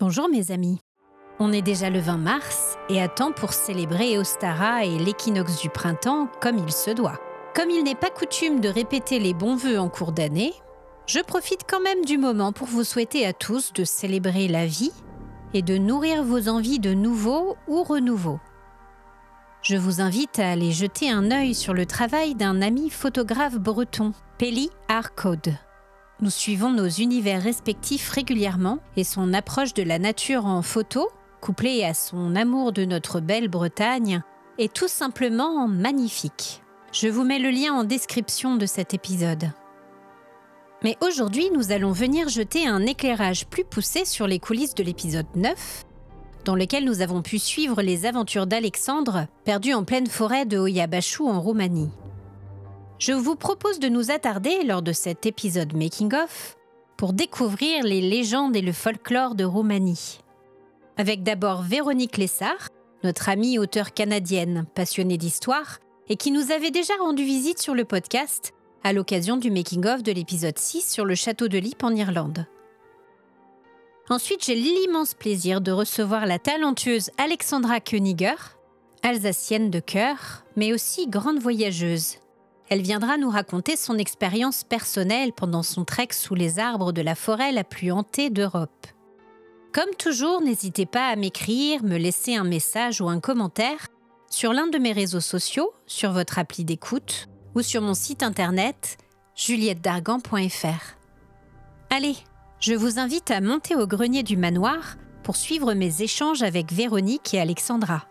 Bonjour mes amis. On est déjà le 20 mars et à temps pour célébrer Ostara et l'équinoxe du printemps comme il se doit. Comme il n'est pas coutume de répéter les bons vœux en cours d'année, je profite quand même du moment pour vous souhaiter à tous de célébrer la vie et de nourrir vos envies de nouveau ou renouveau. Je vous invite à aller jeter un œil sur le travail d'un ami photographe breton, Peli Arcode. Nous suivons nos univers respectifs régulièrement et son approche de la nature en photo, couplée à son amour de notre belle Bretagne, est tout simplement magnifique. Je vous mets le lien en description de cet épisode. Mais aujourd'hui, nous allons venir jeter un éclairage plus poussé sur les coulisses de l'épisode 9, dans lequel nous avons pu suivre les aventures d'Alexandre, perdu en pleine forêt de Oyabashu en Roumanie. Je vous propose de nous attarder lors de cet épisode Making-of pour découvrir les légendes et le folklore de Roumanie. Avec d'abord Véronique Lessard, notre amie auteure canadienne passionnée d'histoire et qui nous avait déjà rendu visite sur le podcast à l'occasion du Making-of de l'épisode 6 sur le château de Lippe en Irlande. Ensuite, j'ai l'immense plaisir de recevoir la talentueuse Alexandra Koeniger, alsacienne de cœur, mais aussi grande voyageuse. Elle viendra nous raconter son expérience personnelle pendant son trek sous les arbres de la forêt la plus hantée d'Europe. Comme toujours, n'hésitez pas à m'écrire, me laisser un message ou un commentaire sur l'un de mes réseaux sociaux, sur votre appli d'écoute ou sur mon site internet juliettedargan.fr. Allez, je vous invite à monter au grenier du manoir pour suivre mes échanges avec Véronique et Alexandra.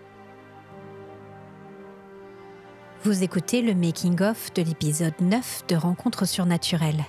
Vous écoutez le making-of de l'épisode 9 de Rencontres surnaturelles.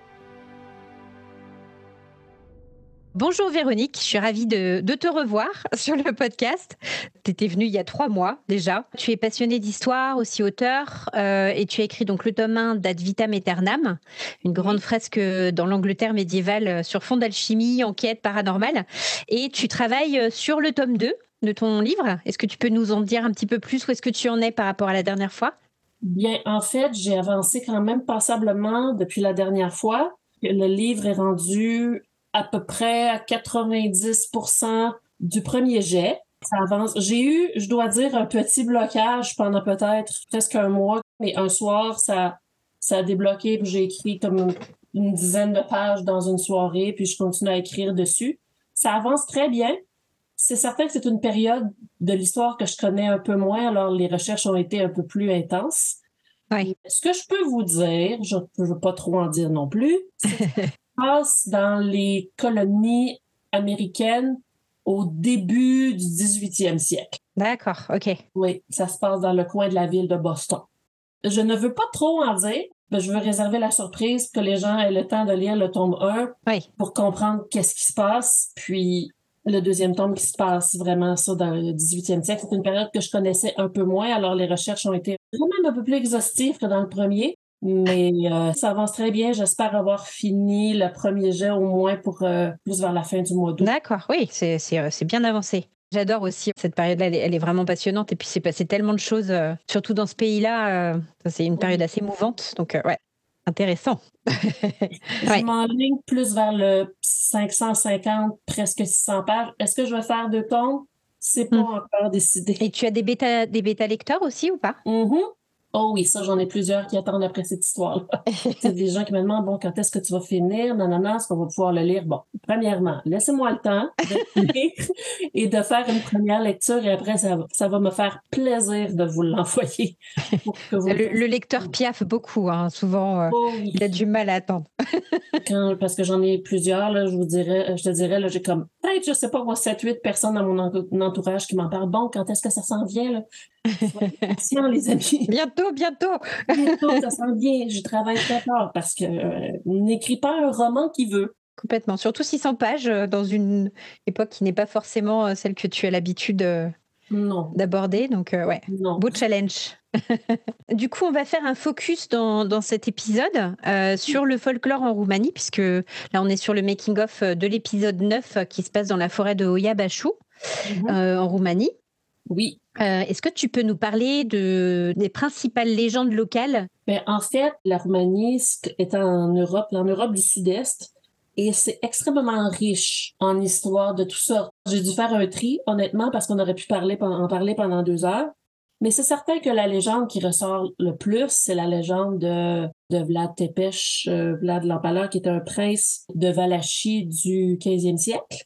Bonjour Véronique, je suis ravie de te revoir sur le podcast. Tu étais venue il y a 3 mois déjà. Tu es passionnée d'histoire, aussi auteure, et tu as écrit donc le tome 1 d'Ad Vitam Aeternam, une grande fresque dans l'Angleterre médiévale sur fond d'alchimie, enquête paranormale. Et tu travailles sur le tome 2 de ton livre. Est-ce que tu peux nous en dire un petit peu plus? Où est-ce que tu en es par rapport à la dernière fois? Bien, en fait, j'ai avancé quand même passablement depuis la dernière fois. Le livre est rendu à peu près à 90% du premier jet. Ça avance. J'ai eu, je dois dire, un petit blocage pendant peut-être presque un mois, mais un soir, ça a débloqué, puis j'ai écrit comme une dizaine de pages dans une soirée, puis je continue à écrire dessus. Ça avance très bien. C'est certain que c'est une période de l'histoire que je connais un peu moins, alors les recherches ont été un peu plus intenses. Oui. Ce que je peux vous dire, je ne veux pas trop en dire non plus, c'est que ça se passe dans les colonies américaines au début du 18e siècle. D'accord, ok. Oui, ça se passe dans le coin de la ville de Boston. Je ne veux pas trop en dire, mais je veux réserver la surprise que les gens aient le temps de lire le tome 1 pour comprendre qu'est-ce qui se passe, puis le deuxième tome qui se passe vraiment ça dans le 18e siècle. C'est une période que je connaissais un peu moins, alors les recherches ont été quand même un peu plus exhaustives que dans le premier, mais ça avance très bien. J'espère avoir fini le premier jet au moins pour plus vers la fin du mois d'août. D'accord, oui, c'est bien avancé. J'adore aussi cette période-là, elle est vraiment passionnante et puis c'est passé tellement de choses, surtout dans ce pays-là, c'est une période assez mouvante, donc ouais. Intéressant. Je m'enligne plus vers le 550, presque 600 pages. Est-ce que je vais faire 2 tomes? C'est pas encore décidé. Et tu as des bêta lecteurs aussi ou pas? Oh oui, ça, j'en ai plusieurs qui attendent après cette histoire-là. C'est des gens qui me demandent, bon, quand est-ce que tu vas finir? Non, est-ce qu'on va pouvoir le lire? Bon, premièrement, laissez-moi le temps de lire et de faire une première lecture et après, ça va me faire plaisir de vous l'envoyer. Pour que vous le lecteur piaffe beaucoup, hein, souvent, il a du mal à attendre. Parce que j'en ai plusieurs, là, je te dirais, là, j'ai comme, peut-être, je sais pas, moi, 7-8 personnes dans mon entourage qui m'en parlent. Bon, quand est-ce que ça s'en vient, là? Soyez patients, les amis. Bientôt. Bientôt, ça s'en vient. Je travaille très fort parce que n'écris pas un roman qui veut. Complètement. Surtout 600 pages dans une époque qui n'est pas forcément celle que tu as l'habitude d'aborder. Donc, ouais, beau challenge. Du coup, on va faire un focus dans cet épisode sur le folklore en Roumanie, puisque là, on est sur le making-of de l'épisode 9 qui se passe dans la forêt de Oyabashu, en Roumanie. Oui. Est-ce que tu peux nous parler des principales légendes locales? En fait, la Roumanie est en Europe du Sud-Est. Et c'est extrêmement riche en histoire de tout ça. J'ai dû faire un tri, honnêtement, parce qu'on aurait pu en parler pendant 2 heures. Mais c'est certain que la légende qui ressort le plus, c'est la légende de Vlad Tepes, Vlad l'Empaleur, qui est un prince de Valachie du 15e siècle.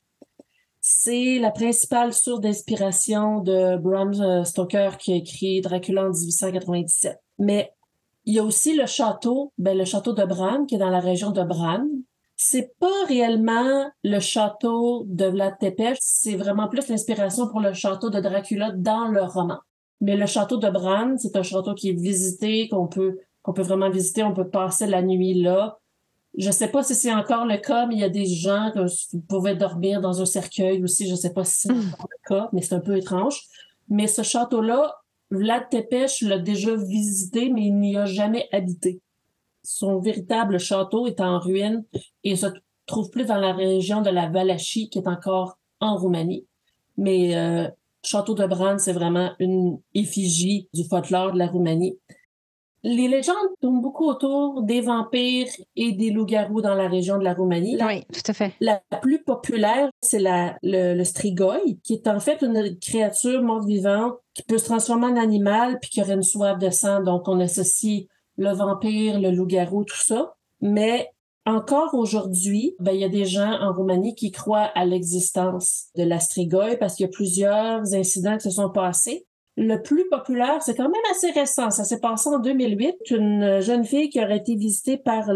C'est la principale source d'inspiration de Bram Stoker qui a écrit Dracula en 1897. Mais il y a aussi le château de Bran, qui est dans la région de Bran. C'est pas réellement le château de Vlad Tepes, c'est vraiment plus l'inspiration pour le château de Dracula dans le roman. Mais le château de Bran, c'est un château qui est visité, qu'on peut vraiment visiter, on peut passer la nuit là. Je sais pas si c'est encore le cas, mais il y a des gens qui pouvaient dormir dans un cercueil aussi. Je sais pas si c'est encore le cas, mais c'est un peu étrange. Mais ce château-là, Vlad Tepes l'a déjà visité, mais il n'y a jamais habité. Son véritable château est en ruine et se trouve plus dans la région de la Valachie, qui est encore en Roumanie. Mais Château de Bran, c'est vraiment une effigie du folklore de la Roumanie. Les légendes tournent beaucoup autour des vampires et des loups-garous dans la région de la Roumanie. Oui, tout à fait. La plus populaire, c'est le strigoi, qui est en fait une créature morte-vivante qui peut se transformer en animal puis qui aurait une soif de sang. Donc, on associe le vampire, le loup-garou, tout ça. Mais encore aujourd'hui, il y a des gens en Roumanie qui croient à l'existence de la strigoi parce qu'il y a plusieurs incidents qui se sont passés. Le plus populaire, c'est quand même assez récent. Ça s'est passé en 2008. Une jeune fille qui aurait été visitée par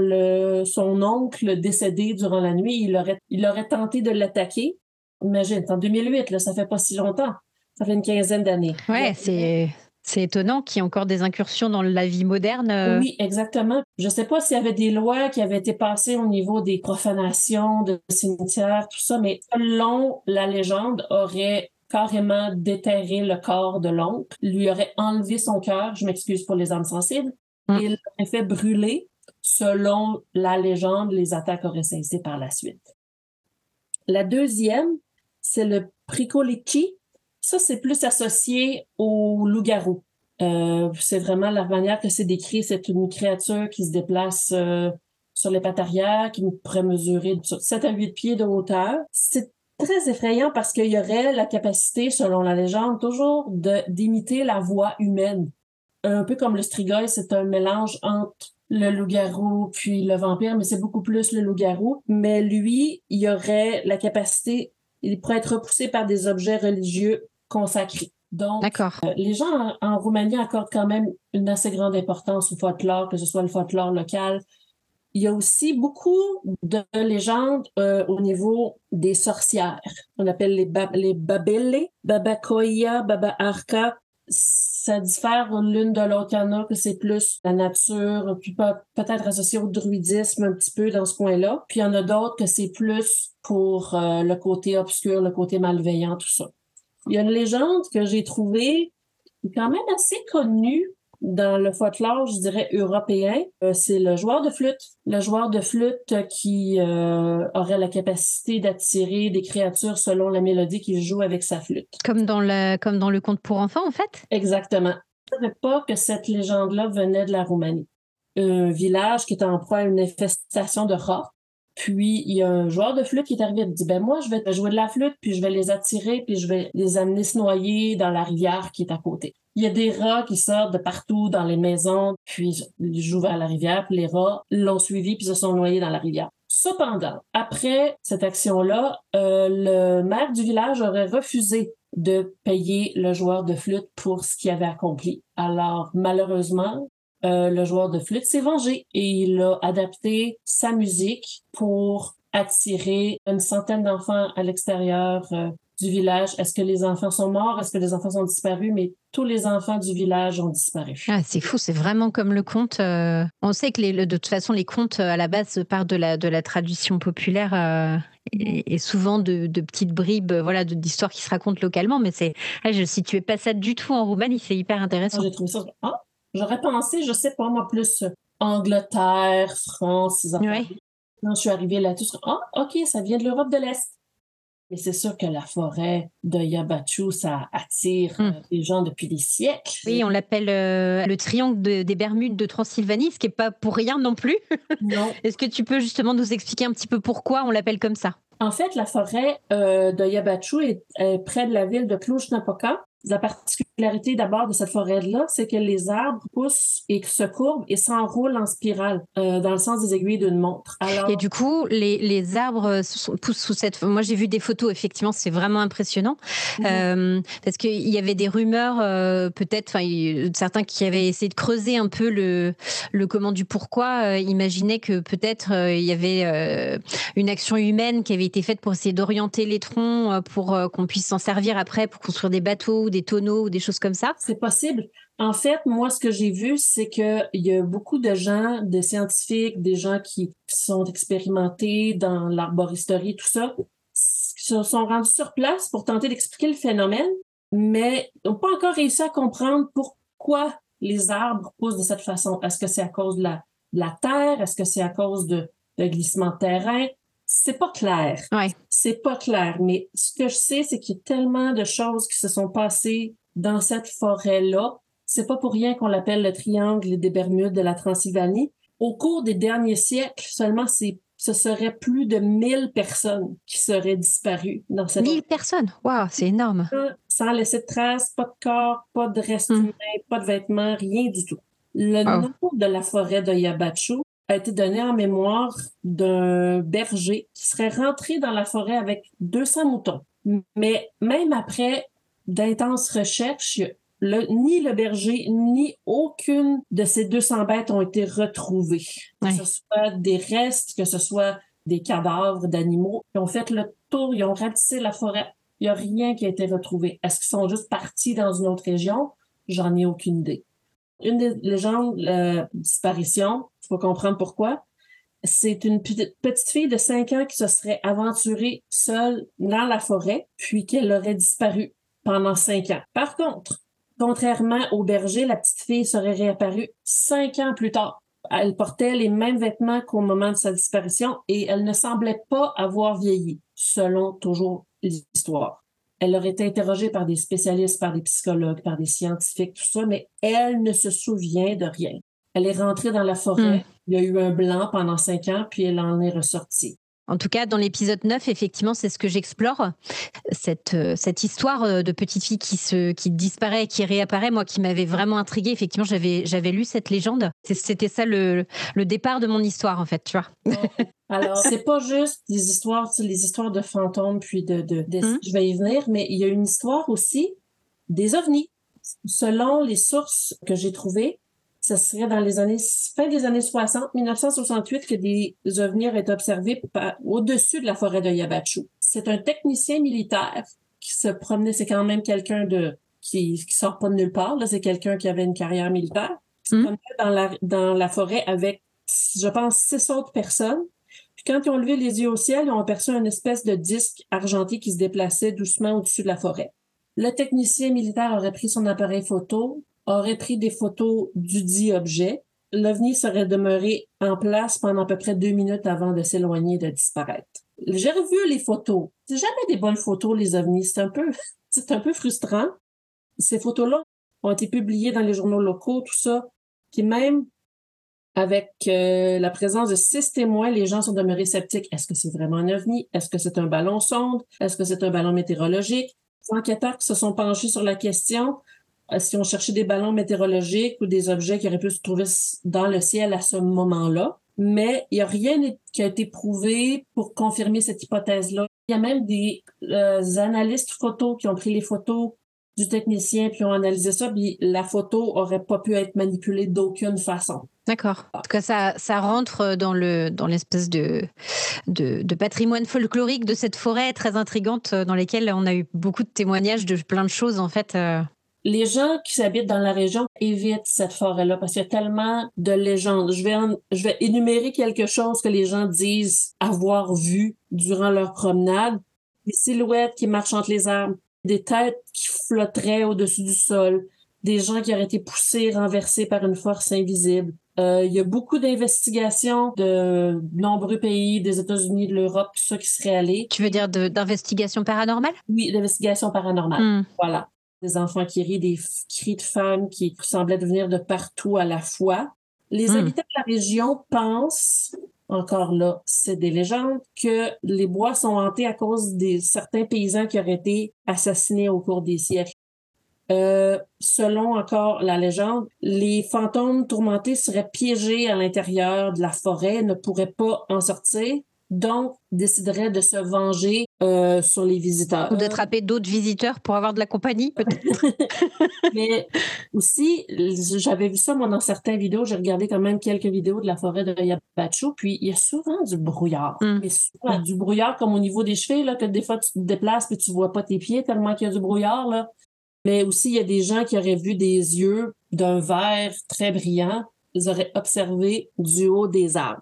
son oncle décédé durant la nuit. Il aurait tenté de l'attaquer. Imagine, c'est en 2008, là, ça fait pas si longtemps. Ça fait une quinzaine d'années. Ouais, c'est étonnant qu'il y ait encore des incursions dans la vie moderne. Oui, exactement. Je sais pas s'il y avait des lois qui avaient été passées au niveau des profanations, de cimetières, tout ça, mais selon la légende, aurait carrément déterré le corps de l'oncle, lui aurait enlevé son cœur, je m'excuse pour les âmes sensibles, et l'aurait fait brûler. Selon la légende, les attaques auraient cessé par la suite. La deuxième, c'est le Prikolichi. Ça, c'est plus associé au loup-garou. C'est vraiment la manière que c'est décrit. C'est une créature qui se déplace sur les pattes arrière, qui pourrait mesurer 7 à 8 pieds de hauteur. C'est très effrayant parce qu'il y aurait la capacité, selon la légende, toujours d'imiter la voix humaine. Un peu comme le strigoi, c'est un mélange entre le loup-garou puis le vampire, mais c'est beaucoup plus le loup-garou. Mais lui, il aurait la capacité, il pourrait être repoussé par des objets religieux consacrés. Donc, les gens en Roumanie accordent quand même une assez grande importance au folklore, que ce soit le folklore local. Il y a aussi beaucoup de légendes au niveau des sorcières. On appelle les babele, babakoya, baba-arka. Ça diffère l'une de l'autre. Il y en a que c'est plus la nature, puis peut-être associé au druidisme un petit peu dans ce coin-là. Puis il y en a d'autres que c'est plus pour le côté obscur, le côté malveillant, tout ça. Il y a une légende que j'ai trouvée qui est quand même assez connue dans le folklore, je dirais, européen. C'est le joueur de flûte. Le joueur de flûte qui aurait la capacité d'attirer des créatures selon la mélodie qu'il joue avec sa flûte. Comme dans le conte pour enfants, en fait? Exactement. Je ne savais pas que cette légende-là venait de la Roumanie. Un village qui est en proie à une infestation de rats. Puis, il y a un joueur de flûte qui est arrivé et dit, moi, je vais jouer de la flûte, puis je vais les attirer, puis je vais les amener se noyer dans la rivière qui est à côté. Il y a des rats qui sortent de partout dans les maisons, puis ils jouent vers la rivière, puis les rats l'ont suivi, puis se sont noyés dans la rivière. Cependant, après cette action-là, le maire du village aurait refusé de payer le joueur de flûte pour ce qu'il avait accompli. Alors, malheureusement, le joueur de flûte s'est vengé et il a adapté sa musique pour attirer une centaine d'enfants à l'extérieur du village. Est-ce que les enfants sont morts? Est-ce que les enfants sont disparus? Mais tous les enfants du village ont disparu. Ah, c'est fou, c'est vraiment comme le conte. On sait que de toute façon, les contes, à la base, partent de la tradition populaire et souvent de petites bribes d'histoires qui se racontent localement. Mais je ne situais pas ça du tout en Roumanie, c'est hyper intéressant. J'ai trouvé ça... J'aurais pensé, je sais pas moi, plus Angleterre, France, ces affaires. Ouais. Quand je suis arrivée là-dessus, OK, ça vient de l'Europe de l'Est. Mais c'est sûr que la forêt de Yabachu, ça attire les gens depuis des siècles. Oui, on l'appelle le triangle des Bermudes de Transylvanie, ce qui n'est pas pour rien non plus. Non. Est-ce que tu peux justement nous expliquer un petit peu pourquoi on l'appelle comme ça? En fait, la forêt de Yabachu est près de la ville de Cluj-Napoca. La particularité d'abord de cette forêt-là, c'est que les arbres poussent et se courbent et s'enroulent en spirale dans le sens des aiguilles d'une montre. Et du coup, les arbres poussent sous cette... Moi, j'ai vu des photos, effectivement, c'est vraiment impressionnant. Parce qu'il y avait des rumeurs, peut-être, certains qui avaient essayé de creuser un peu le comment du pourquoi, imaginaient que peut-être il y avait une action humaine qui avait été faite pour essayer d'orienter les troncs pour qu'on puisse s'en servir après pour construire des bateaux ou des tonneaux ou des choses comme ça. C'est possible. En fait, moi, ce que j'ai vu, c'est qu'il y a beaucoup de gens, de scientifiques, des gens qui sont expérimentés dans l'arboristerie, tout ça, qui se sont rendus sur place pour tenter d'expliquer le phénomène, mais n'ont pas encore réussi à comprendre pourquoi les arbres poussent de cette façon. Est-ce que c'est à cause de la terre? Est-ce que c'est à cause de glissement de terrain? C'est pas clair. Ouais. C'est pas clair. Mais ce que je sais, c'est qu'il y a tellement de choses qui se sont passées dans cette forêt-là. C'est pas pour rien qu'on l'appelle le triangle des Bermudes de la Transylvanie. Au cours des derniers siècles, seulement ce serait plus de 1000 personnes qui seraient disparues dans cette 1000 personnes? Waouh, c'est énorme. Sans laisser de traces, pas de corps, pas de restes humains, pas de vêtements, rien du tout. Le nom de la forêt de Yabachu a été donné en mémoire d'un berger qui serait rentré dans la forêt avec 200 moutons. Mais même après d'intenses recherches, ni le berger, ni aucune de ces 200 bêtes ont été retrouvées. Ouais. Que ce soit des restes, que ce soit des cadavres d'animaux. Ils ont fait le tour, ils ont ratissé la forêt. Il n'y a rien qui a été retrouvé. Est-ce qu'ils sont juste partis dans une autre région? J'en ai aucune idée. Une des légendes de disparition, il faut comprendre pourquoi, c'est une petite fille de 5 ans qui se serait aventurée seule dans la forêt, puis qu'elle aurait disparu pendant 5 ans. Par contre, contrairement au berger, la petite fille serait réapparue 5 ans plus tard. Elle portait les mêmes vêtements qu'au moment de sa disparition et elle ne semblait pas avoir vieilli, selon toujours l'histoire. Elle aurait été interrogée par des spécialistes, par des psychologues, par des scientifiques, tout ça, mais elle ne se souvient de rien. Elle est rentrée dans la forêt, il y a eu un blanc pendant 5 ans, puis elle en est ressortie. En tout cas, dans l'épisode 9, effectivement, c'est ce que j'explore. Cette histoire de petite fille qui disparaît et qui réapparaît, moi, qui m'avait vraiment intriguée. Effectivement, j'avais lu cette légende. C'était ça le départ de mon histoire, en fait, tu vois. Alors, c'est pas juste les histoires de fantômes, puis je vais y venir, mais il y a une histoire aussi des ovnis. Selon les sources que j'ai trouvées, ce serait dans fin des années 60, 1968, que des ovnis auraient été observés au-dessus de la forêt de Yabachu. C'est un technicien militaire qui se promenait, c'est quand même quelqu'un qui sort pas de nulle part, là, c'est quelqu'un qui avait une carrière militaire, qui se promenait dans la forêt avec, je pense, 6 autres personnes. Puis quand ils ont levé les yeux au ciel, ils ont aperçu une espèce de disque argenté qui se déplaçait doucement au-dessus de la forêt. Le technicien militaire aurait pris son appareil photo, aurait pris des photos du dit objet. L'OVNI serait demeuré en place pendant à peu près 2 minutes avant de s'éloigner et de disparaître. J'ai revu les photos. C'est jamais des bonnes photos, les OVNIs. C'est un peu frustrant. Ces photos-là ont été publiées dans les journaux locaux, tout ça. Puis même avec la présence de 6 témoins, les gens sont demeurés sceptiques. Est-ce que c'est vraiment un OVNI? Est-ce que c'est un ballon sonde? Est-ce que c'est un ballon météorologique? Les enquêteurs qui se sont penchés sur la question, est-ce qu'ils ont cherché des ballons météorologiques ou des objets qui auraient pu se trouver dans le ciel à ce moment-là? Mais il n'y a rien qui a été prouvé pour confirmer cette hypothèse-là. Il y a même des analystes photos qui ont pris les photos du technicien puis ont analysé ça, puis la photo aurait pas pu être manipulée d'aucune façon. D'accord. En tout cas, ça rentre dans l'espèce de patrimoine folklorique de cette forêt très intrigante dans lesquelles on a eu beaucoup de témoignages de plein de choses, en fait. Les gens qui habitent dans la région évitent cette forêt-là parce qu'il y a tellement de légendes. Je vais énumérer quelque chose que les gens disent avoir vu durant leur promenade. Des silhouettes qui marchent entre les arbres, des têtes qui flotteraient au-dessus du sol, des gens qui auraient été poussés, renversés par une force invisible, Il y a beaucoup d'investigations de nombreux pays, des États-Unis, de l'Europe, tout ça qui seraient allés. Tu veux dire d'investigation paranormale? Oui, d'investigations paranormales. Voilà. Des enfants qui rient, des cris de femmes qui semblaient venir de partout à la fois. Les habitants de la région pensent, encore là, c'est des légendes, que les bois sont hantés à cause de certains paysans qui auraient été assassinés au cours des siècles. Selon encore la légende, les fantômes tourmentés seraient piégés à l'intérieur de la forêt, ne pourraient pas en sortir, donc décideraient de se venger sur les visiteurs. Ou d'attraper d'autres visiteurs pour avoir de la compagnie, peut-être. Mais aussi, j'avais vu ça, moi, dans certaines vidéos. J'ai regardé quand même quelques vidéos de la forêt de Yabacho, puis il y a souvent du brouillard. Mais souvent, du brouillard comme au niveau des chevilles, là, que des fois, tu te déplaces puis tu vois pas tes pieds tellement qu'il y a du brouillard, là. Mais aussi, il y a des gens qui auraient vu des yeux d'un vert très brillant. Ils auraient observé du haut des arbres.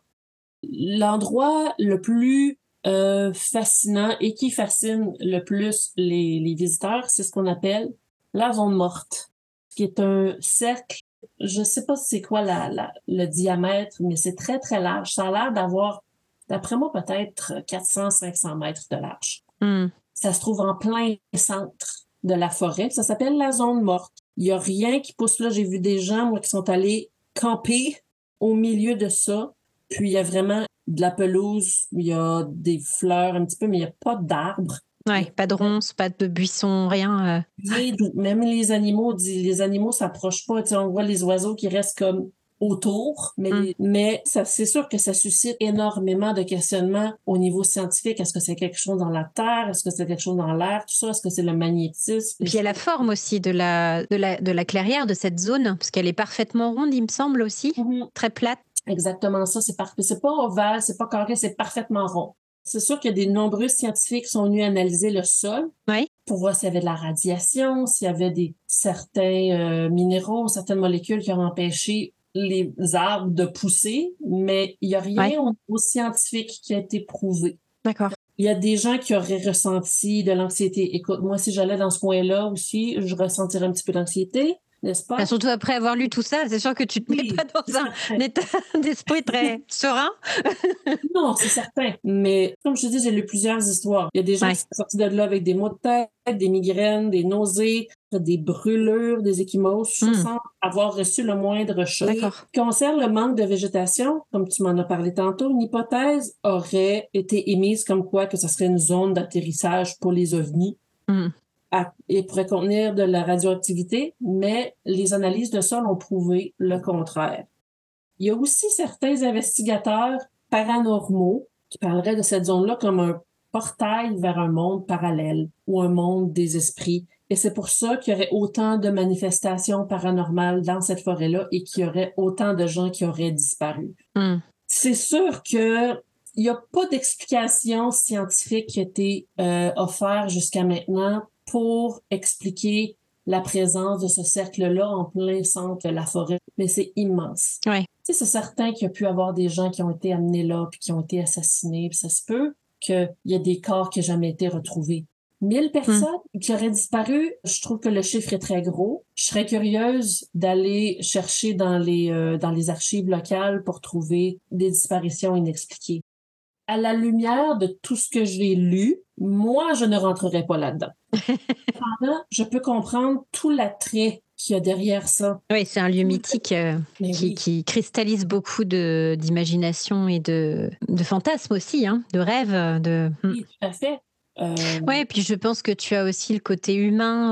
L'endroit le plus fascinant et qui fascine le plus les visiteurs, c'est ce qu'on appelle la zone morte, qui est un cercle. Je sais pas c'est quoi le diamètre, mais c'est très, très large. Ça a l'air d'avoir, d'après moi, peut-être 400-500 mètres de large. Ça se trouve en plein centre de la forêt. Ça s'appelle la zone morte. Il y a rien qui pousse là. J'ai vu des gens, moi, qui sont allés camper au milieu de ça. Puis il y a vraiment de la pelouse, il y a des fleurs un petit peu, mais il n'y a pas d'arbres. Ouais, pas de ronces, pas de buissons, rien. Même les animaux s'approchent pas. Tu sais, on voit les oiseaux qui restent comme autour, mais ça, c'est sûr que ça suscite énormément de questionnements au niveau scientifique. Est-ce que c'est quelque chose dans la terre? Est-ce que c'est quelque chose dans l'air? Tout ça, est-ce que c'est le magnétisme? Puis il y a la forme aussi de la clairière, de cette zone, parce qu'elle est parfaitement ronde, il me semble aussi, très plate. Exactement ça, c'est parfait. C'est pas ovale, c'est pas carré, c'est parfaitement rond. C'est sûr qu'il y a des nombreux scientifiques qui sont venus analyser le sol pour voir s'il y avait de la radiation, s'il y avait certains minéraux, certaines molécules qui ont empêché les arbres de pousser, mais il n'y a rien au niveau scientifique qui a été prouvé. D'accord. Il y a des gens qui auraient ressenti de l'anxiété. Écoute, moi, si j'allais dans ce coin-là aussi, je ressentirais un petit peu d'anxiété. N'est-ce pas? Surtout après avoir lu tout ça, c'est sûr que tu te mets pas dans un état d'esprit très serein. Non, c'est certain. Mais comme je te dis, j'ai lu plusieurs histoires. Il y a des gens qui sont sortis de là avec des maux de tête, des migraines, des nausées, des brûlures, des ecchymoses, sans avoir reçu le moindre choc. Concernant le manque de végétation, comme tu m'en as parlé tantôt, une hypothèse aurait été émise comme quoi que ce serait une zone d'atterrissage pour les ovnis. Et pourrait contenir de la radioactivité, mais les analyses de sol ont prouvé le contraire. Il y a aussi certains investigateurs paranormaux qui parleraient de cette zone-là comme un portail vers un monde parallèle ou un monde des esprits. Et c'est pour ça qu'il y aurait autant de manifestations paranormales dans cette forêt-là et qu'il y aurait autant de gens qui auraient disparu. C'est sûr que il n'y a pas d'explication scientifique qui a été offerte jusqu'à maintenant pour expliquer la présence de ce cercle-là en plein centre de la forêt. Mais c'est immense. Tu sais, c'est certain qu'il y a pu avoir des gens qui ont été amenés là puis qui ont été assassinés. Puis ça se peut qu'il y ait des corps qui n'ont jamais été retrouvés. 1000 personnes qui auraient disparu, je trouve que le chiffre est très gros. Je serais curieuse d'aller chercher dans les archives locales pour trouver des disparitions inexpliquées. À la lumière de tout ce que j'ai lu, moi, je ne rentrerai pas là-dedans. Cependant, je peux comprendre tout l'attrait qu'il y a derrière ça. Oui, c'est un lieu mythique qui cristallise beaucoup d'imagination et de fantasmes aussi, de rêves. Oui, tout à fait. Oui, puis je pense que tu as aussi le côté humain,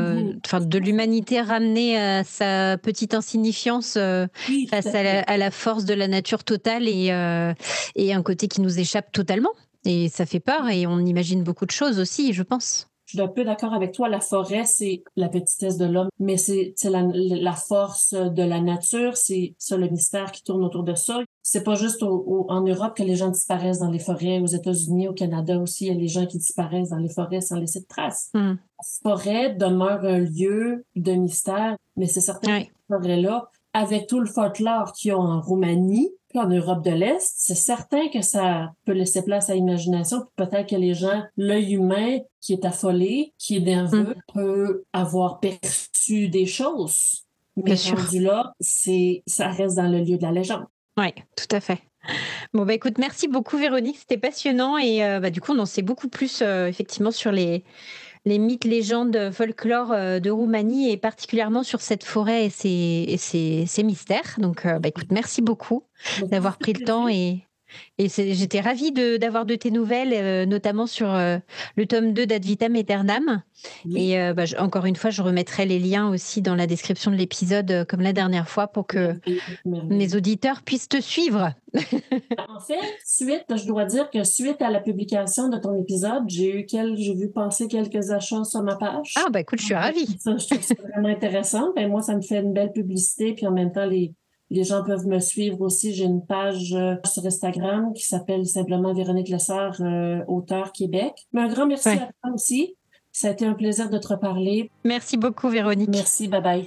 de l'humanité ramenée à sa petite insignifiance face à la force de la nature totale et un côté qui nous échappe totalement. Et ça fait peur et on imagine beaucoup de choses aussi, je pense. Je suis un peu d'accord avec toi. La forêt, c'est la petitesse de l'homme, mais c'est la force de la nature. C'est ça le mystère qui tourne autour de ça. C'est pas juste en Europe que les gens disparaissent dans les forêts. Aux États-Unis, au Canada aussi, il y a les gens qui disparaissent dans les forêts sans laisser de traces. La forêt demeure un lieu de mystère, mais c'est certain que cette forêt-là, avec tout le folklore qu'il y a en Roumanie, puis en Europe de l'Est, c'est certain que ça peut laisser place à l'imagination. Puis peut-être que les gens, l'œil humain qui est affolé, qui est nerveux, peut avoir perçu des choses Mais sûr. rendu là, ça reste dans le lieu de la légende. Oui, tout à fait. Bon, écoute, merci beaucoup Véronique, c'était passionnant et du coup, on en sait beaucoup plus effectivement sur les mythes, légendes, folklore de Roumanie et particulièrement sur cette forêt et ses mystères. Donc, écoute, merci beaucoup Donc, d'avoir pris le temps et j'étais ravie d'avoir de tes nouvelles, notamment sur le tome 2 d'Ad Vitam Aeternam. oui, Et encore une fois, je remettrai les liens aussi dans la description de l'épisode, comme la dernière fois, pour que merveilleux. mes auditeurs puissent te suivre. En fait, je dois dire que suite à la publication de ton épisode, j'ai vu passer quelques achats sur ma page. Ah, écoute, je suis ravie. Ça, je trouve ça vraiment intéressant. Ben, moi, ça me fait une belle publicité, puis en même temps, les gens peuvent me suivre aussi. J'ai une page sur Instagram qui s'appelle simplement Véronique Lessard, auteur Québec. Mais un grand merci à toi aussi. Ça a été un plaisir de te reparler. Merci beaucoup, Véronique. Merci, bye bye.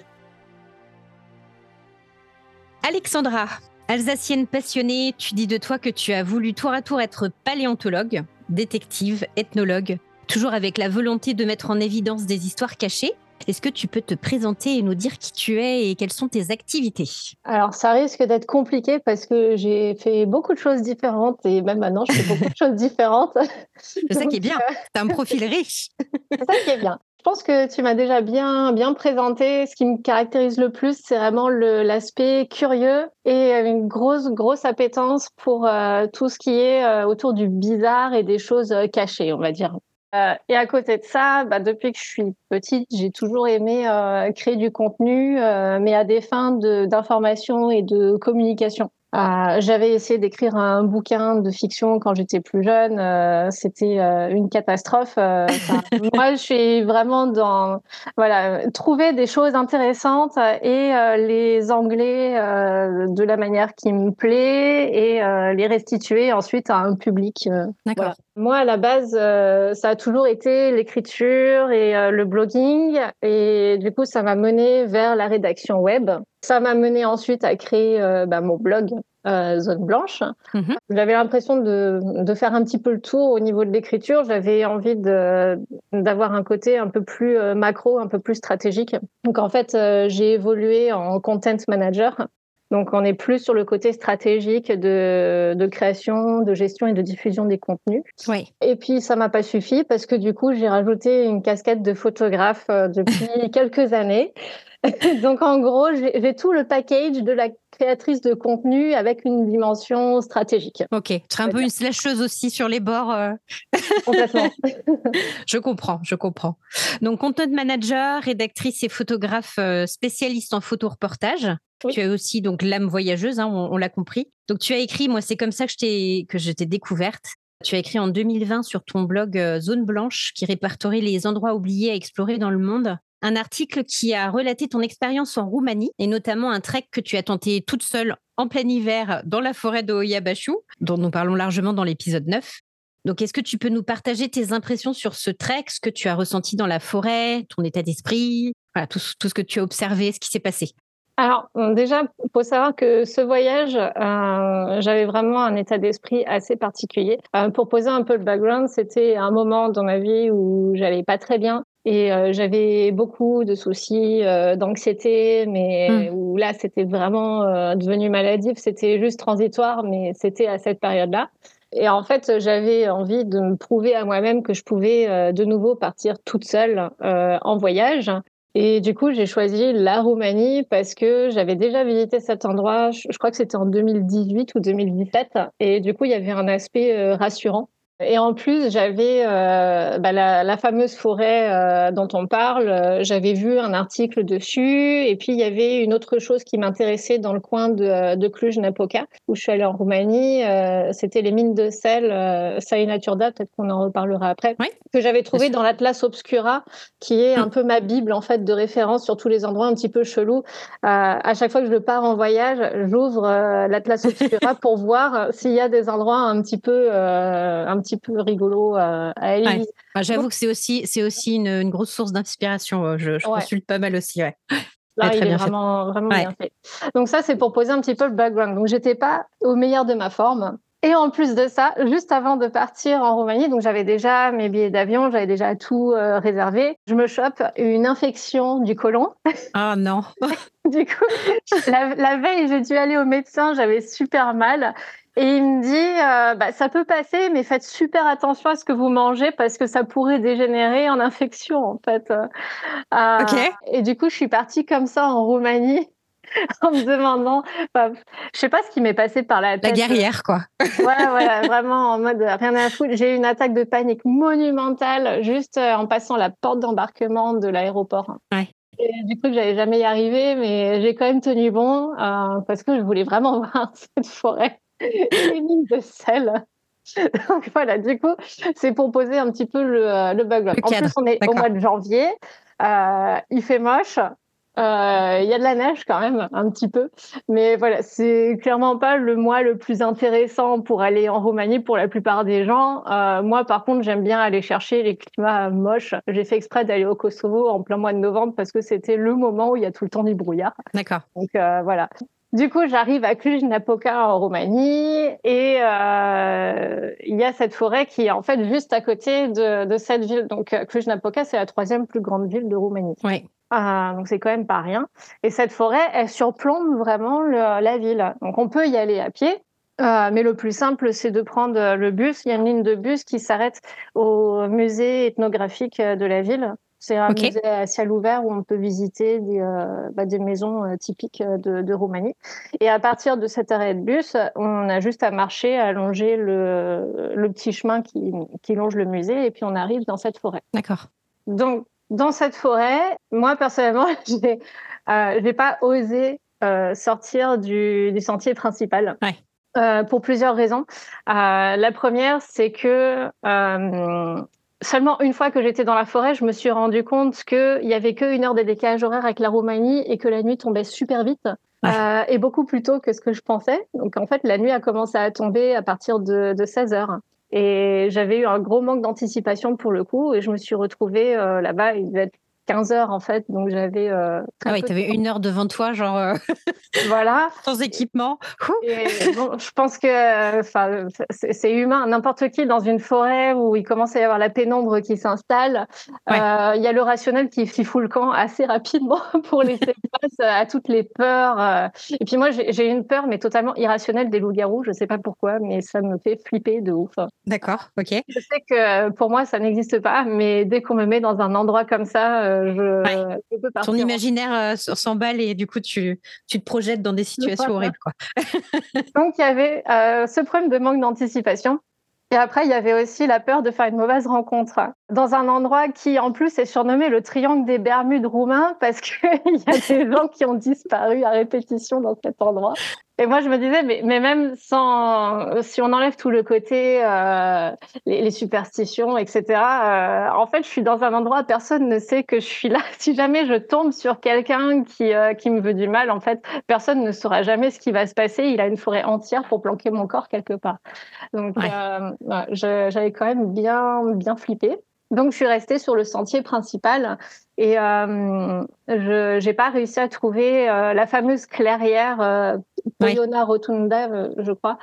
Alexandra, Alsacienne passionnée, tu dis de toi que tu as voulu tour à tour être paléontologue, détective, ethnologue, toujours avec la volonté de mettre en évidence des histoires cachées. Est-ce que tu peux te présenter et nous dire qui tu es et quelles sont tes activités ? Alors, ça risque d'être compliqué parce que j'ai fait beaucoup de choses différentes et même maintenant, je fais beaucoup de choses différentes. C'est ça qui est bien, tu as un profil riche. C'est ça qui est bien. Je pense que tu m'as déjà bien présenté. Ce qui me caractérise le plus, c'est vraiment l'aspect curieux et une grosse appétence pour tout ce qui est autour du bizarre et des choses cachées, on va dire. Et à côté de ça, depuis que je suis petite, j'ai toujours aimé créer du contenu, mais à des fins d'information et de communication. J'avais essayé d'écrire un bouquin de fiction quand j'étais plus jeune. C'était une catastrophe. Moi, je suis vraiment dans trouver des choses intéressantes et les angler de la manière qui me plaît et les restituer ensuite à un public. D'accord. Voilà. Moi, à la base, ça a toujours été l'écriture et le blogging. Et du coup, ça m'a menée vers la rédaction web. Ça m'a menée ensuite à créer mon blog, Zone Blanche. Mm-hmm. J'avais l'impression de faire un petit peu le tour au niveau de l'écriture. J'avais envie d'avoir un côté un peu plus macro, un peu plus stratégique. Donc, en fait, j'ai évolué en content manager. Donc, on est plus sur le côté stratégique de création, de gestion et de diffusion des contenus. Oui. Et puis, ça m'a pas suffi parce que du coup, j'ai rajouté une casquette de photographe depuis quelques années. Donc, en gros, j'ai tout le package de la créatrice de contenu avec une dimension stratégique. Ok, tu serais un peu une slasheuse aussi sur les bords. Complètement. Je comprends. Donc, content manager, rédactrice et photographe spécialiste en photo-reportage. Oui. Tu as aussi donc l'âme voyageuse, on l'a compris. Donc, tu as écrit, moi, c'est comme ça que je t'ai découverte. Tu as écrit en 2020 sur ton blog Zone Blanche, qui répertorie les endroits oubliés à explorer dans le monde. Un article qui a relaté ton expérience en Roumanie et notamment un trek que tu as tenté toute seule en plein hiver dans la forêt de Oiabașu, dont nous parlons largement dans l'épisode 9. Donc, est-ce que tu peux nous partager tes impressions sur ce trek, ce que tu as ressenti dans la forêt, ton état d'esprit, voilà, tout ce que tu as observé, ce qui s'est passé? Alors, déjà, il faut savoir que ce voyage, j'avais vraiment un état d'esprit assez particulier. Pour poser un peu le background, c'était un moment dans ma vie où j'allais pas très bien. Et j'avais beaucoup de soucis d'anxiété, mais où là, c'était vraiment devenu maladif. C'était juste transitoire, mais c'était à cette période-là. Et en fait, j'avais envie de me prouver à moi-même que je pouvais de nouveau partir toute seule en voyage. Et du coup, j'ai choisi la Roumanie parce que j'avais déjà visité cet endroit, je crois que c'était en 2018 ou 2017. Et du coup, il y avait un aspect rassurant. Et en plus, j'avais la fameuse forêt dont on parle. J'avais vu un article dessus. Et puis, il y avait une autre chose qui m'intéressait dans le coin de Cluj-Napoca, où je suis allée en Roumanie. C'était les mines de sel Salina Turda, peut-être qu'on en reparlera après, oui, que j'avais trouvé dans l'Atlas Obscura, qui est un peu ma bible en fait de référence sur tous les endroits un petit peu chelous. À chaque fois que je pars en voyage, j'ouvre l'Atlas Obscura pour voir s'il y a des endroits un petit peu rigolo à aller. Ouais. Enfin, j'avoue que c'est aussi une grosse source d'inspiration. Je consulte pas mal aussi. Ouais. Là, il est vraiment bien fait. Donc ça, c'est pour poser un petit peu le background. Donc, j'étais pas au meilleur de ma forme. Et en plus de ça, juste avant de partir en Roumanie, donc j'avais déjà mes billets d'avion, j'avais déjà tout réservé. Je me chope une infection du côlon. Ah non. Du coup, la veille, j'ai dû aller au médecin, j'avais super mal. Et il me dit, ça peut passer, mais faites super attention à ce que vous mangez parce que ça pourrait dégénérer en infection, en fait. Ok. Et du coup, je suis partie comme ça en Roumanie en me demandant, je sais pas ce qui m'est passé par la La tête. guerrière, quoi. Ouais, voilà, vraiment en mode rien à foutre. J'ai eu une attaque de panique monumentale juste en passant la porte d'embarquement de l'aéroport. Ouais. Et du coup, j'allais jamais y arriver, mais j'ai quand même tenu bon parce que je voulais vraiment voir cette forêt et les mines de sel. Donc voilà, du coup, c'est pour poser un petit peu le background. Le En cadre. plus, on est au D'accord. mois de janvier, il fait moche, il y a de la neige quand même, un petit peu. Mais voilà, c'est clairement pas le mois le plus intéressant pour aller en Roumanie pour la plupart des gens. Moi, par contre, j'aime bien aller chercher les climats moches. J'ai fait exprès d'aller au Kosovo en plein mois de novembre parce que c'était le moment où il y a tout le temps du brouillard. D'accord. Donc voilà. Du coup, j'arrive à Cluj-Napoca en Roumanie et il y a cette forêt qui est en fait juste à côté de cette ville. Donc Cluj-Napoca, c'est la 3e plus grande ville de Roumanie. Ouais. Donc c'est quand même pas rien. Et cette forêt, elle surplombe vraiment la ville. Donc on peut y aller à pied, mais le plus simple, c'est de prendre le bus. Il y a une ligne de bus qui s'arrête au musée ethnographique de la ville. C'est un musée à ciel ouvert où on peut visiter des maisons typiques de Roumanie. Et à partir de cet arrêt de bus, on a juste à marcher, à longer le petit chemin qui longe le musée, et puis on arrive dans cette forêt. D'accord. Donc, dans cette forêt, moi, personnellement, j'ai pas osé sortir du sentier principal. Ouais. Pour plusieurs raisons. La première, c'est que seulement une fois que j'étais dans la forêt, je me suis rendu compte qu'il y avait qu'une heure de décalage horaire avec la Roumanie et que la nuit tombait super vite. Ouais. Et beaucoup plus tôt que ce que je pensais. Donc, en fait, la nuit a commencé à tomber à partir de 16 heures. Et j'avais eu un gros manque d'anticipation pour le coup. Et je me suis retrouvée là-bas. Il devait être 15 heures, en fait. Donc, j'avais très Ah oui, peu tu avais 1 heure devant toi, genre voilà. sans équipement. Et bon, je pense que c'est humain. N'importe qui dans une forêt où il commence à y avoir la pénombre qui s'installe, il y a le rationnel qui fout le camp assez rapidement pour laisser place à toutes les peurs. Et puis moi, j'ai une peur, mais totalement irrationnelle des loups-garous. Je sais pas pourquoi, mais ça me fait flipper de ouf. D'accord, ok. Je sais que pour moi, ça n'existe pas, mais dès qu'on me met dans un endroit comme ça, je peux partir. Ton imaginaire s'emballe et du coup, tu te projettes dans des situations horribles, quoi. Donc, il y avait ce problème de manque d'anticipation. Et après, il y avait aussi la peur de faire une mauvaise rencontre dans un endroit qui, en plus, est surnommé le triangle des Bermudes roumains parce qu'il y a des gens qui ont disparu à répétition dans cet endroit. Et moi, je me disais, mais même si on enlève tout le côté, les superstitions, etc., en fait, je suis dans un endroit, personne ne sait que je suis là. Si jamais je tombe sur quelqu'un qui me veut du mal, en fait, personne ne saura jamais ce qui va se passer. Il a une forêt entière pour planquer mon corps quelque part. Donc, j'avais quand même bien flippé. Donc, je suis restée sur le sentier principal et j'ai pas réussi à trouver la fameuse clairière Poiana Rotunda, je crois,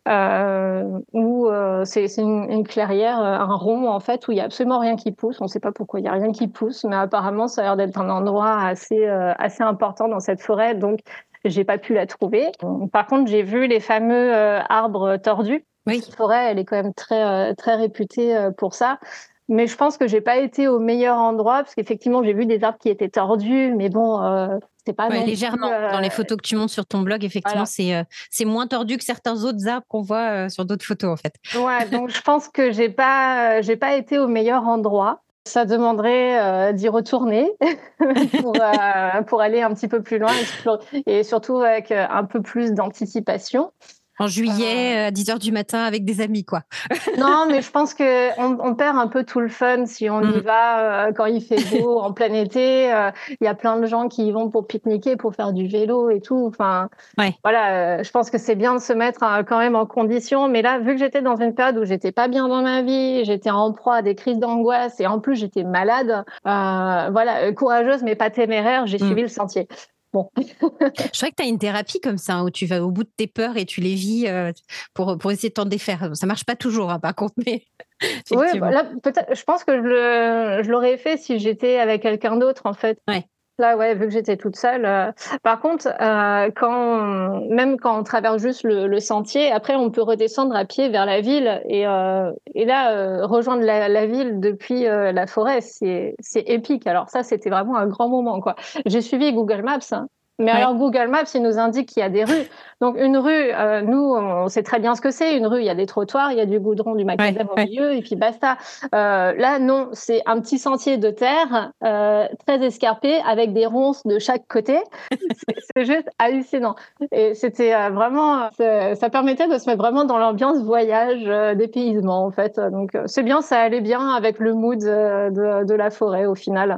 où c'est une clairière, un rond en fait, où il y a absolument rien qui pousse. On ne sait pas pourquoi il y a rien qui pousse, mais apparemment, ça a l'air d'être un endroit assez important dans cette forêt. Donc, j'ai pas pu la trouver. Par contre, j'ai vu les fameux arbres tordus. Oui. Cette forêt, elle est quand même très réputée pour ça. Mais je pense que j'ai pas été au meilleur endroit parce qu'effectivement, j'ai vu des arbres qui étaient tordus, mais bon, c'est pas non légèrement. Dans les photos que tu montres sur ton blog, effectivement, voilà. c'est moins tordu que certains autres arbres qu'on voit sur d'autres photos, en fait. Ouais, donc je pense que j'ai pas été au meilleur endroit. Ça demanderait d'y retourner pour aller un petit peu plus loin et surtout avec un peu plus d'anticipation. En juillet, à 10h du matin, avec des amis, quoi. Non, mais je pense qu'on perd un peu tout le fun si on y va quand il fait beau, en plein été. Il y a plein de gens qui y vont pour pique-niquer, pour faire du vélo et tout. Enfin, voilà, je pense que c'est bien de se mettre quand même en condition. Mais là, vu que j'étais dans une période où j'étais pas bien dans ma vie, j'étais en proie à des crises d'angoisse et en plus j'étais malade, voilà, courageuse mais pas téméraire, j'ai suivi le sentier. bon. Je crois que tu as une thérapie comme ça, où tu vas au bout de tes peurs et tu les vis pour essayer de t'en défaire. Ça marche pas toujours, par contre, mais Oui, effectivement. là, peut-être, je pense que je l'aurais fait si j'étais avec quelqu'un d'autre, en fait. Ouais. Là, ouais, vu que j'étais toute seule. Par contre, même quand on traverse juste le sentier, après, on peut redescendre à pied vers la ville et là, rejoindre la ville depuis la forêt, c'est épique. Alors ça, c'était vraiment un grand moment, quoi. J'ai suivi Google Maps, hein. Mais Ouais. alors, Google Maps, il nous indique qu'il y a des rues. Donc, une rue, nous, on sait très bien ce que c'est. Une rue, il y a des trottoirs, il y a du goudron, du macadam au milieu, et puis basta. Là, non, c'est un petit sentier de terre très escarpé avec des ronces de chaque côté. C'est juste hallucinant. Et c'était vraiment, ça permettait de se mettre vraiment dans l'ambiance voyage, dépaysement, en fait. Donc, c'est bien, ça allait bien avec le mood de la forêt au final.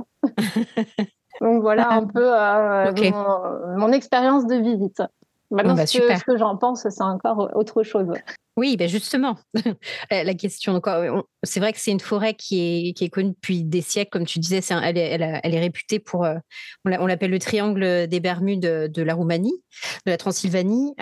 Donc voilà un peu Ok. mon expérience de visite. Maintenant, Bah, ce que super. j'en pense, c'est encore autre chose. Oui, ben justement, la question. Donc, c'est vrai que c'est une forêt qui est connue depuis des siècles, comme tu disais. Elle est réputée pour, on l'appelle le triangle des Bermudes de la Roumanie, de la Transylvanie.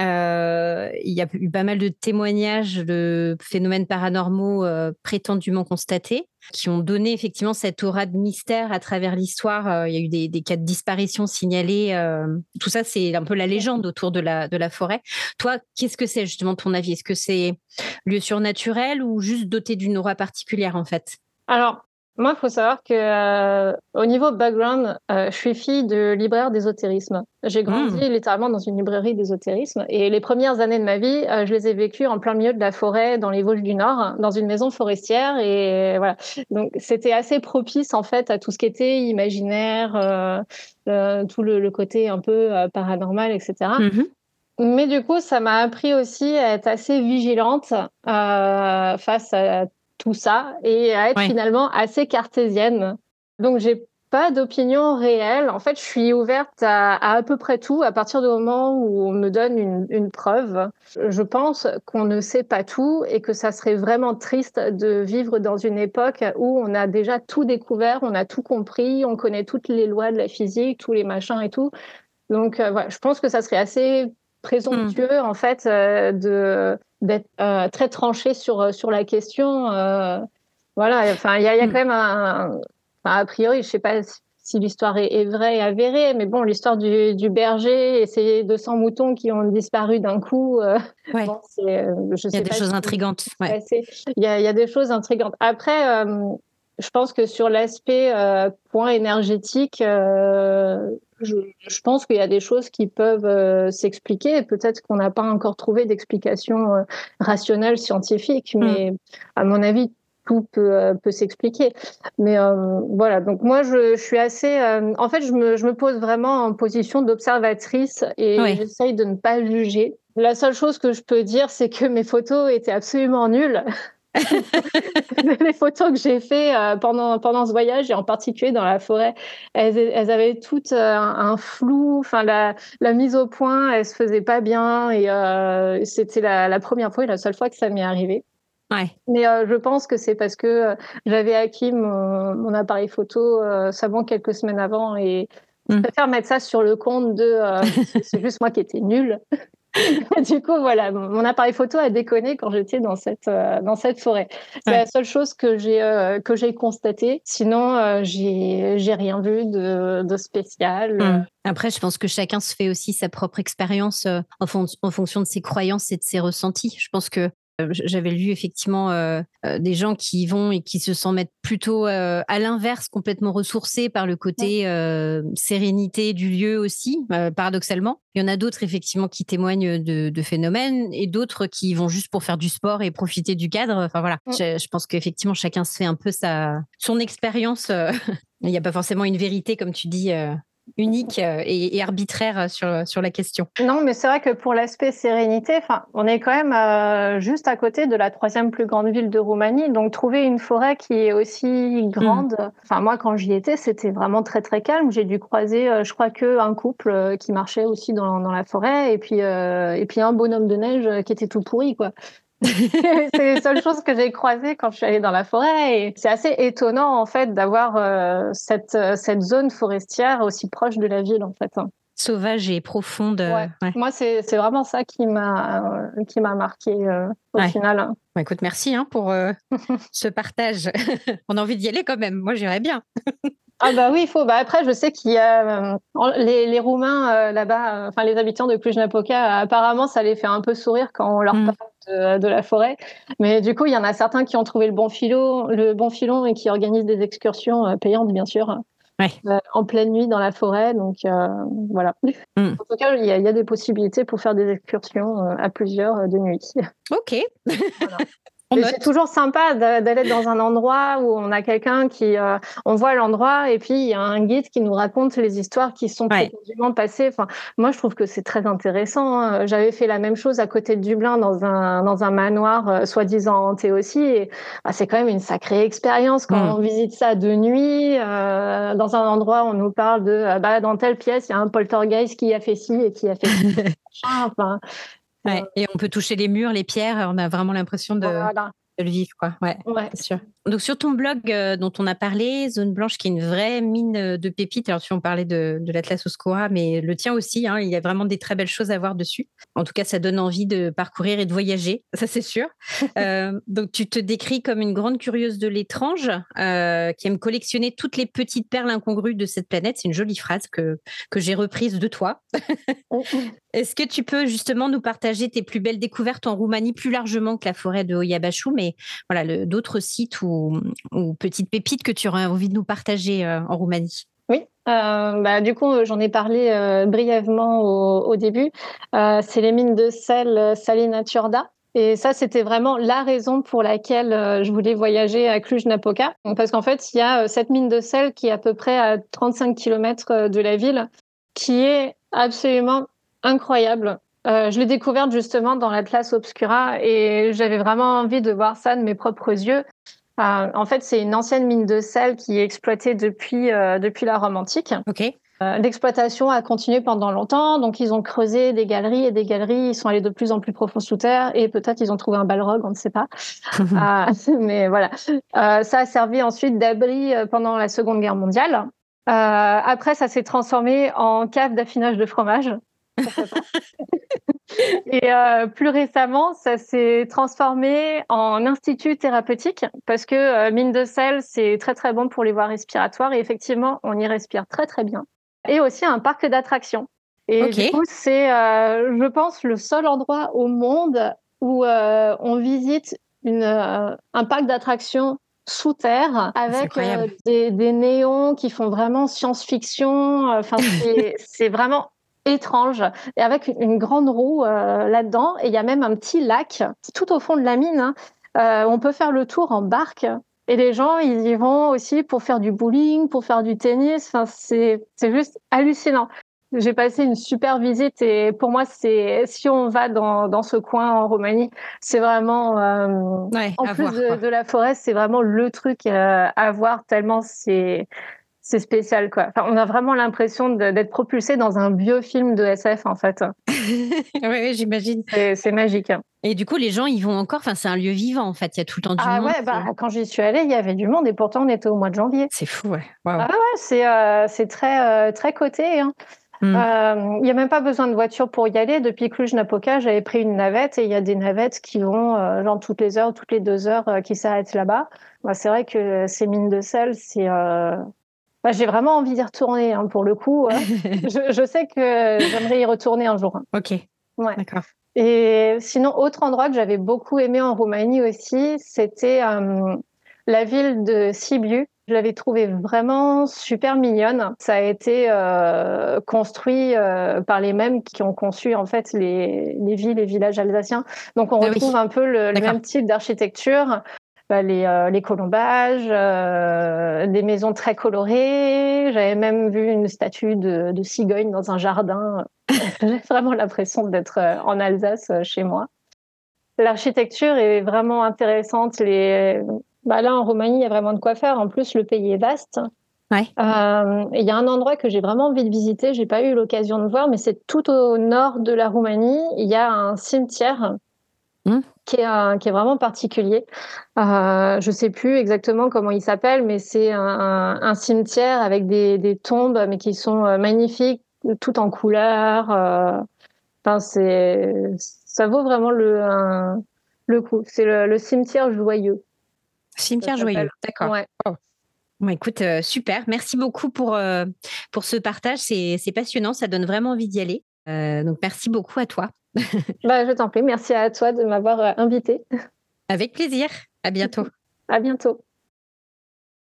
Il y a eu pas mal de témoignages de phénomènes paranormaux prétendument constatés, qui ont donné effectivement cette aura de mystère à travers l'histoire. Il y a eu des cas de disparition signalés. Tout ça, c'est un peu la légende autour de la forêt. Toi, qu'est-ce que c'est justement ton avis? Est-ce que c'est lieu surnaturel ou juste doté d'une aura particulière en fait? Alors, moi, il faut savoir que au niveau background, je suis fille de libraire d'ésotérisme. J'ai grandi littéralement dans une librairie d'ésotérisme et les premières années de ma vie, je les ai vécues en plein milieu de la forêt, dans les Vosges du Nord, dans une maison forestière et voilà. Donc, c'était assez propice en fait à tout ce qui était imaginaire, tout le côté un peu paranormal, etc. Mais du coup, ça m'a appris aussi à être assez vigilante face à tout ça et à être Ouais. finalement assez cartésienne. Donc, j'ai pas d'opinion réelle. En fait, je suis ouverte à peu près tout à partir du moment où on me donne une preuve. Je pense qu'on ne sait pas tout et que ça serait vraiment triste de vivre dans une époque où on a déjà tout découvert, on a tout compris, on connaît toutes les lois de la physique, tous les machins et tout. Donc, voilà, je pense que ça serait assez présomptueux en fait d'être très tranché sur la question. Voilà, enfin il y a quand même a priori, je sais pas si l'histoire est vraie et avérée, mais bon, l'histoire du berger et ses 200 moutons qui ont disparu d'un coup, Ouais. bon, je Il y a sais des pas choses si intrigantes. Ouais. passé. Il y a des choses intrigantes. Après, je pense que sur l'aspect point énergétique, je pense qu'il y a des choses qui peuvent s'expliquer. Peut-être qu'on n'a pas encore trouvé d'explication rationnelle, scientifique, mais à mon avis, tout peut s'expliquer. Mais voilà, donc moi, je suis assez... en fait, je me pose vraiment en position d'observatrice et j'essaye de ne pas juger. La seule chose que je peux dire, c'est que mes photos étaient absolument nulles. Les photos que j'ai fait pendant ce voyage et en particulier dans la forêt, elles avaient toutes un flou. Enfin, la mise au point, elle se faisait pas bien et c'était la première fois et la seule fois que ça m'est arrivé. Ouais. Mais je pense que c'est parce que j'avais acquis mon appareil photo seulement quelques semaines avant et je préfère mettre ça sur le compte de c'est juste moi qui étais nulle. Du coup, voilà, mon appareil photo a déconné quand j'étais dans cette forêt. C'est la seule chose que j'ai constatée. Sinon, j'ai rien vu de spécial. Après, je pense que chacun se fait aussi sa propre expérience en fonction de ses croyances et de ses ressentis. Je pense que j'avais lu effectivement des gens qui y vont et qui se sentent plutôt à l'inverse, complètement ressourcés par le côté sérénité du lieu aussi, paradoxalement. Il y en a d'autres effectivement qui témoignent de phénomènes et d'autres qui vont juste pour faire du sport et profiter du cadre. Enfin voilà, je pense qu'effectivement chacun se fait un peu son expérience. Il n'y a pas forcément une vérité, comme tu dis, unique et arbitraire sur la question. Non, mais c'est vrai que pour l'aspect sérénité, enfin, on est quand même juste à côté de la troisième plus grande ville de Roumanie, donc trouver une forêt qui est aussi grande. Enfin, moi, quand j'y étais, c'était vraiment très très calme. J'ai dû croiser, je crois que un couple qui marchait aussi dans la forêt, et puis un bonhomme de neige qui était tout pourri, quoi. C'est les seules choses que j'ai croisées quand je suis allée dans la forêt et c'est assez étonnant en fait d'avoir cette zone forestière aussi proche de la ville en fait. sauvage et profonde. Ouais. Moi, c'est vraiment ça qui m'a marqué au final. Bon, écoute, merci pour ce partage. On a envie d'y aller quand même. Moi, j'irais bien. Ah bah oui, il faut. Bah après, je sais qu'il y a les Roumains là-bas, enfin les habitants de Cluj-Napoca, apparemment, ça les fait un peu sourire quand on leur parle de la forêt. Mais du coup, il y en a certains qui ont trouvé le bon filon et qui organisent des excursions payantes, bien sûr, en pleine nuit dans la forêt. Donc voilà. En tout cas, il y a des possibilités pour faire des excursions à plusieurs de nuit. Ok. Voilà. Et c'est toujours sympa d'aller dans un endroit où on a quelqu'un on voit l'endroit et puis il y a un guide qui nous raconte les histoires qui sont prétendument passées. Enfin, moi, je trouve que c'est très intéressant, hein. J'avais fait la même chose à côté de Dublin dans un manoir soi-disant hanté aussi. Et c'est quand même une sacrée expérience quand on visite ça de nuit, dans un endroit où on nous parle dans telle pièce, il y a un poltergeist qui a fait ci et qui a fait ça. Enfin, et on peut toucher les murs, les pierres, on a vraiment l'impression de le vivre, quoi. Ouais. C'est sûr. Donc sur ton blog dont on a parlé, Zone Blanche, qui est une vraie mine de pépites. Alors tu on parlait de l'Atlas Oscoa, mais le tien aussi, il y a vraiment des très belles choses à voir dessus. En tout cas, ça donne envie de parcourir et de voyager, ça c'est sûr. Donc tu te décris comme une grande curieuse de l'étrange, qui aime collectionner toutes les petites perles incongrues de cette planète. C'est une jolie phrase que j'ai reprise de toi. Est-ce que tu peux justement nous partager tes plus belles découvertes en Roumanie, plus largement que la forêt de Oiabașu, mais voilà, d'autres sites ou petites pépites que tu aurais envie de nous partager en Roumanie? Oui, du coup, j'en ai parlé brièvement au début. C'est les mines de sel Salina Turda. Et ça, c'était vraiment la raison pour laquelle je voulais voyager à Cluj-Napoca. Parce qu'en fait, il y a cette mine de sel qui est à peu près à 35 km de la ville, qui est absolument incroyable. Je l'ai découverte justement dans l'Atlas Obscura et j'avais vraiment envie de voir ça de mes propres yeux. En fait, c'est une ancienne mine de sel qui est exploitée depuis la Rome antique. Ok. L'exploitation a continué pendant longtemps, donc ils ont creusé des galeries et des galeries. Ils sont allés de plus en plus profond sous terre et peut-être ils ont trouvé un balrog, on ne sait pas. Mais voilà, ça a servi ensuite d'abri pendant la Seconde Guerre mondiale. Après, ça s'est transformé en cave d'affinage de fromage. Et plus récemment, ça s'est transformé en institut thérapeutique parce que mine de sel, c'est très très bon pour les voies respiratoires et effectivement, on y respire très très bien. Et aussi un parc d'attractions. Et du coup, c'est, je pense, le seul endroit au monde où on visite un parc d'attractions sous terre avec des néons qui font vraiment science-fiction. Enfin, c'est vraiment étrange et avec une grande roue là-dedans et il y a même un petit lac tout au fond de la mine, on peut faire le tour en barque et les gens ils y vont aussi pour faire du bowling, pour faire du tennis. Enfin, c'est juste hallucinant. J'ai passé une super visite et pour moi c'est si on va dans ce coin en Roumanie, c'est vraiment en plus de la forêt, c'est vraiment le truc à voir tellement c'est spécial, quoi. Enfin, on a vraiment l'impression d'être propulsé dans un vieux film de SF, en fait. Oui, j'imagine. C'est magique. Et du coup, les gens, ils vont encore. Enfin, c'est un lieu vivant, en fait. Il y a tout le temps du monde. Ah ouais, quand j'y suis allée, il y avait du monde et pourtant, on était au mois de janvier. C'est fou, ouais. Wow. Ah ouais, c'est très, très coté, hein. Il n'y a même pas besoin de voiture pour y aller. Depuis Cluj-Napoca, j'avais pris une navette et il y a des navettes qui vont genre toutes les heures, toutes les 2 heures qui s'arrêtent là-bas. C'est vrai que ces mines de sel, c'est... j'ai vraiment envie d'y retourner, hein, pour le coup. Je sais que j'aimerais y retourner un jour. Ok. Ouais. D'accord. Et sinon, autre endroit que j'avais beaucoup aimé en Roumanie aussi, c'était la ville de Sibiu. Je l'avais trouvée vraiment super mignonne. Ça a été construit par les mêmes qui ont conçu en fait les villes et villages alsaciens. Donc on retrouve un peu le même type d'architecture. Les colombages, des maisons très colorées. J'avais même vu une statue de cigogne dans un jardin. J'ai vraiment l'impression d'être en Alsace chez moi. L'architecture est vraiment intéressante. Là, en Roumanie, il y a vraiment de quoi faire. En plus, le pays est vaste. Ouais. Il y a un endroit que j'ai vraiment envie de visiter. J'ai pas eu l'occasion de voir, mais c'est tout au nord de la Roumanie. Il y a un cimetière qui est vraiment particulier. Je sais plus exactement comment il s'appelle, mais c'est un cimetière avec des tombes, mais qui sont magnifiques, tout en couleurs. Enfin, ça vaut vraiment le coup. C'est le cimetière joyeux. Cimetière joyeux, d'accord. Ouais. Oh. Bon, écoute, super. Merci beaucoup pour ce partage. C'est passionnant. Ça donne vraiment envie d'y aller. Donc, merci beaucoup à toi. Je t'en prie. Merci à toi de m'avoir invitée. Avec plaisir. À bientôt. À bientôt.